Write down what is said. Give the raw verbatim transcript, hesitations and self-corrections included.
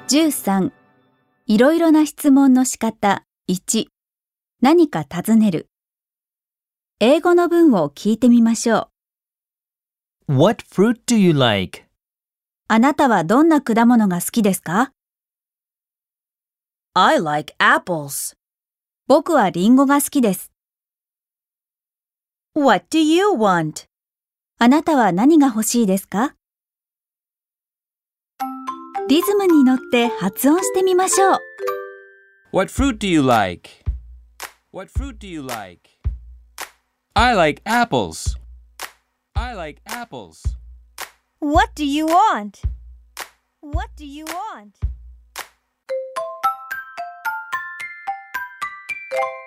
じゅうさん、いろいろな質問の仕方いち、何か尋ねる。英語の文を聞いてみましょう。 What fruit do you like? あなたはどんな果物が好きですか？ I like apples. 僕はリンゴが好きです。 What do you want? あなたは何が欲しいですか？リズムに乗って発音してみましょう。 What fruit do you like? What fruit do you like? I like apples. I like apples. What do you want? What do you want?